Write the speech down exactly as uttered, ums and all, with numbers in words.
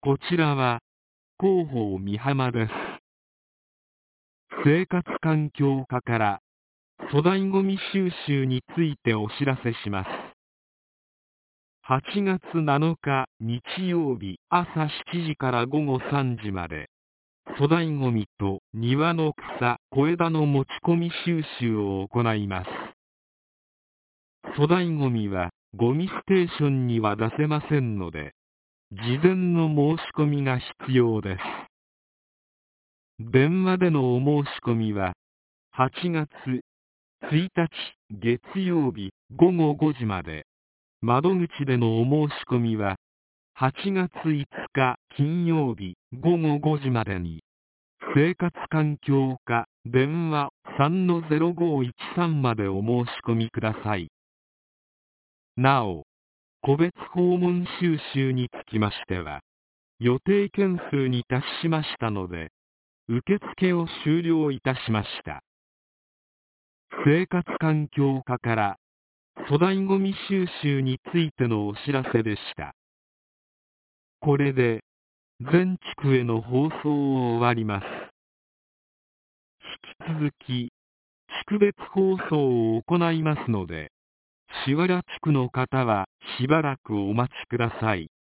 こちらは広報美浜です。生活環境課から粗大ごみ収集についてお知らせします。はちがつなのか日曜日朝しちじからごごさんじまで、粗大ごみと庭の草、小枝の持ち込み収集を行います。粗大ごみはゴミステーションには出せませんので、事前の申し込みが必要です。電話でのお申し込みははちがつついたち月曜日ごごごじまで、窓口でのお申し込みははちがついつか金曜日ごごごじまでに、生活環境課電話 さんのゼロごいちさん までお申し込みください。なお、個別訪問収集につきましては、予定件数に達しましたので、受付を終了いたしました。生活環境課から粗大ごみ収集についてのお知らせでした。これで全地区への放送を終わります。引き続き地区別放送を行いますので、檜原地区の方はしばらくお待ちください。